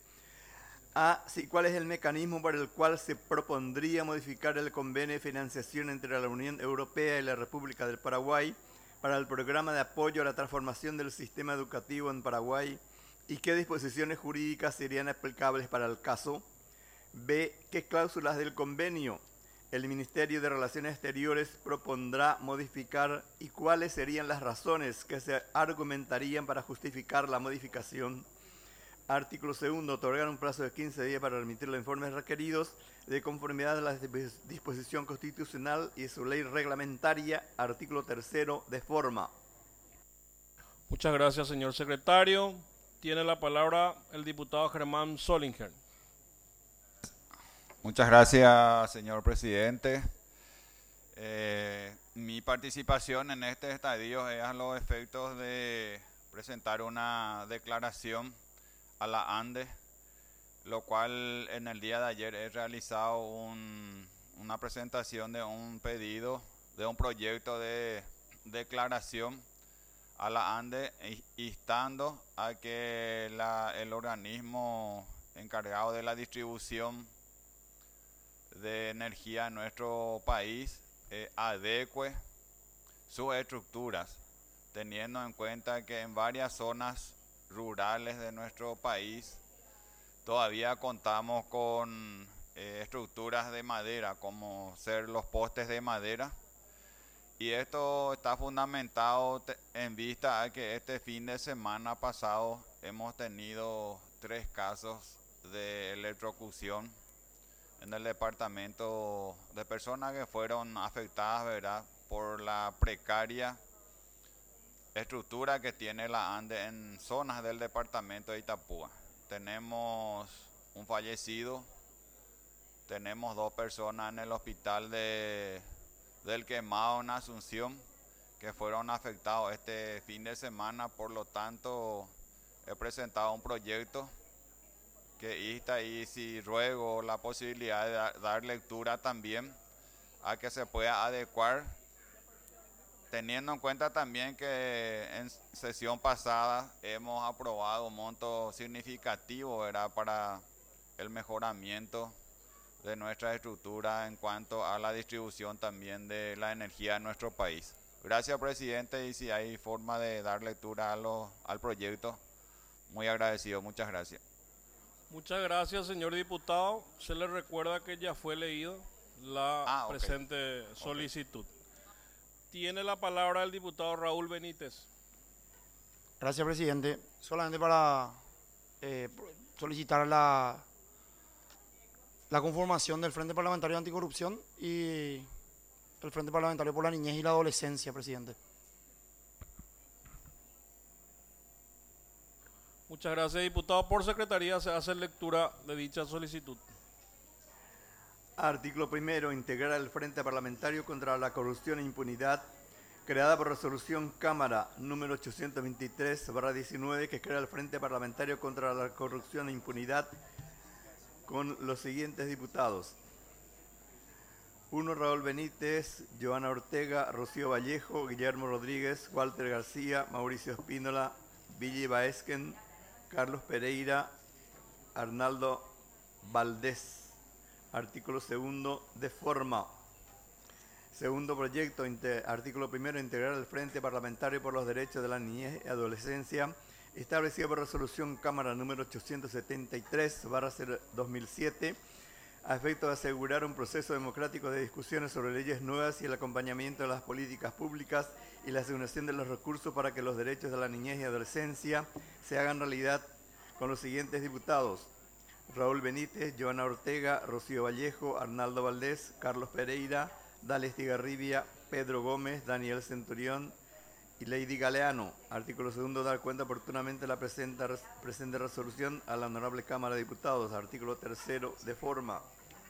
A. ¿Cuál es el mecanismo para el cual se propondría modificar el convenio de financiación entre la Unión Europea y la República del Paraguay para el programa de apoyo a la transformación del sistema educativo en Paraguay, y qué disposiciones jurídicas serían aplicables para el caso? B. ¿Qué cláusulas del convenio el Ministerio de Relaciones Exteriores propondrá modificar y cuáles serían las razones que se argumentarían para justificar la modificación. Artículo 2. Otorgar un plazo de 15 días para remitir los informes requeridos de conformidad a la disposición constitucional y su ley reglamentaria. Artículo 3. De forma. Muchas gracias, señor secretario. Tiene la palabra el diputado Germán Solinger. Muchas gracias, señor presidente. Mi participación en este estadio es a los efectos de presentar una declaración a la ANDE, lo cual en el día de ayer he realizado una presentación de un pedido, de un proyecto de declaración a la ANDE, instando a que el organismo encargado de la distribución de energía en nuestro país adecue sus estructuras, teniendo en cuenta que en varias zonas rurales de nuestro país todavía contamos con estructuras de madera, como ser los postes de madera, y esto está fundamentado en vista a que este fin de semana pasado hemos tenido 3 casos de electrocución en el departamento, de personas que fueron afectadas, ¿verdad?, por la precaria estructura que tiene la ANDE en zonas del departamento de Itapúa. Tenemos un fallecido, tenemos 2 personas en el hospital del Quemado en Asunción que fueron afectados este fin de semana. Por lo tanto, he presentado un proyecto que insta y si ruego la posibilidad de dar lectura también a que se pueda adecuar, teniendo en cuenta también que en sesión pasada hemos aprobado un monto significativo, ¿verdad?, para el mejoramiento de nuestra estructura en cuanto a la distribución también de la energía en nuestro país. Gracias, presidente, y si hay forma de dar lectura al proyecto, muy agradecido. Muchas gracias. Muchas gracias, señor diputado. Se le recuerda que ya fue leído la presente solicitud. Tiene la palabra el diputado Raúl Benítez. Gracias, presidente. Solamente para solicitar la conformación del Frente Parlamentario Anticorrupción y el Frente Parlamentario por la Niñez y la Adolescencia, presidente. Muchas gracias, diputado. Por secretaría se hace lectura de dicha solicitud. Artículo 1. Integrar el Frente Parlamentario contra la Corrupción e Impunidad, creada por resolución Cámara número 823/19, que crea el Frente Parlamentario contra la Corrupción e Impunidad, con los siguientes diputados: 1. Raúl Benítez, Joana Ortega, Rocío Vallejo, Guillermo Rodríguez, Walter García, Mauricio Espínola, Billy Baesquen, Carlos Pereira, Arnaldo Valdés. Artículo 2. De forma. Segundo proyecto, artículo 1. Integrar el Frente Parlamentario por los Derechos de la Niñez y Adolescencia, establecido por resolución Cámara número 873/2007, a efecto de asegurar un proceso democrático de discusiones sobre leyes nuevas y el acompañamiento de las políticas públicas y la asignación de los recursos para que los derechos de la niñez y adolescencia se hagan realidad, con los siguientes diputados: Raúl Benítez, Joana Ortega, Rocío Vallejo, Arnaldo Valdés, Carlos Pereira, Dalia Estigarribia, Pedro Gómez, Daniel Centurión y Lady Galeano. Artículo 2. Dar cuenta oportunamente la presente resolución a la Honorable Cámara de Diputados. Artículo 3. De forma.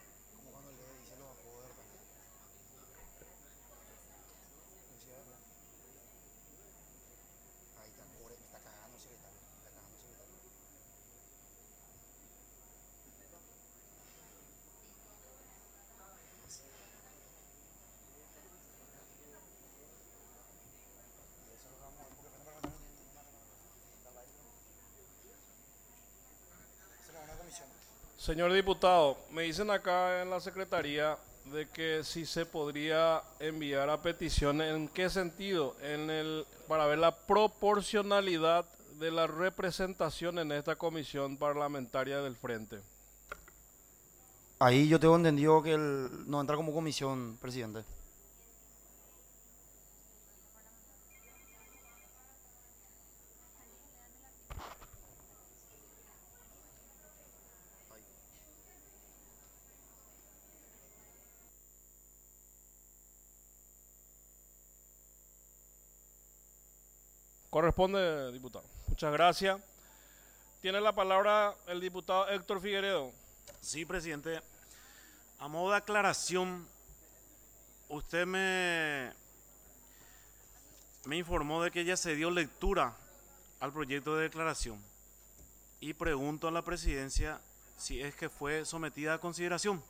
Señor diputado, me dicen acá en la secretaría de que si se podría enviar a petición, ¿en qué sentido? Para ver la proporcionalidad de la representación en esta comisión parlamentaria del Frente. Ahí yo tengo entendido que no entra como comisión, presidente. Corresponde, diputado. Muchas gracias. Tiene la palabra el diputado Héctor Figueredo. Sí, presidente. A modo de aclaración, usted me informó de que ya se dio lectura al proyecto de declaración y pregunto a la presidencia si es que fue sometida a consideración.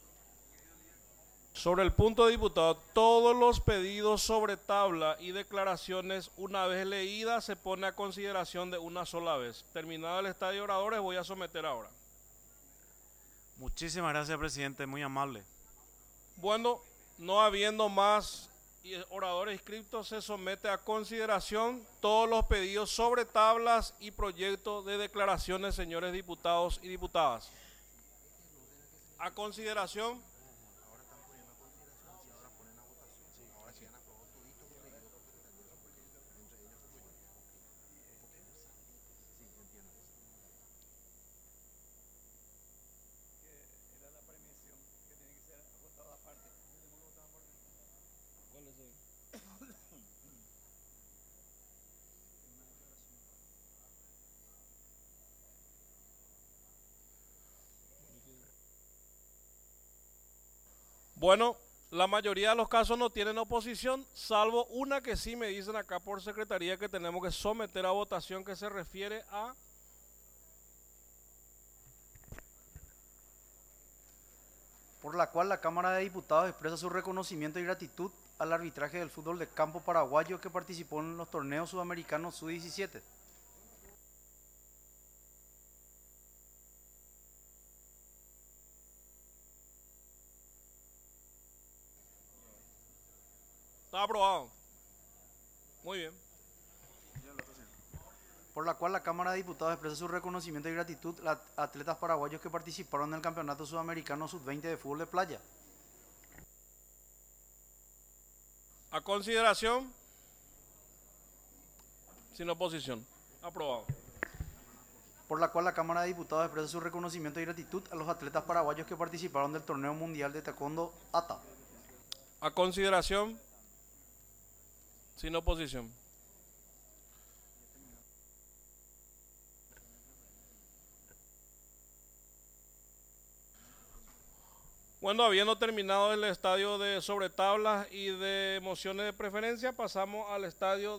Sobre el punto, diputado, todos los pedidos sobre tabla y declaraciones, una vez leídas, se pone a consideración de una sola vez. Terminado el estadio de oradores, voy a someter ahora. Muchísimas gracias, presidente, muy amable. Bueno, no habiendo más oradores inscritos, se somete a consideración todos los pedidos sobre tablas y proyectos de declaraciones, señores diputados y diputadas. A consideración. Bueno, la mayoría de los casos no tienen oposición, salvo una que sí me dicen acá por secretaría que tenemos que someter a votación, que se refiere a... Por la cual la Cámara de Diputados expresa su reconocimiento y gratitud al arbitraje del fútbol de campo paraguayo que participó en los torneos sudamericanos Sub-17. Está aprobado. Muy bien. Por la cual la Cámara de Diputados expresa su reconocimiento y gratitud a atletas paraguayos que participaron en el Campeonato Sudamericano Sub-20 de fútbol de playa. A consideración. Sin oposición. Aprobado. Por la cual la Cámara de Diputados expresa su reconocimiento y gratitud a los atletas paraguayos que participaron del Torneo Mundial de Taekwondo ATA. A consideración. Sin oposición. Bueno, habiendo terminado el estadio de sobre tablas y de mociones de preferencia, pasamos al estadio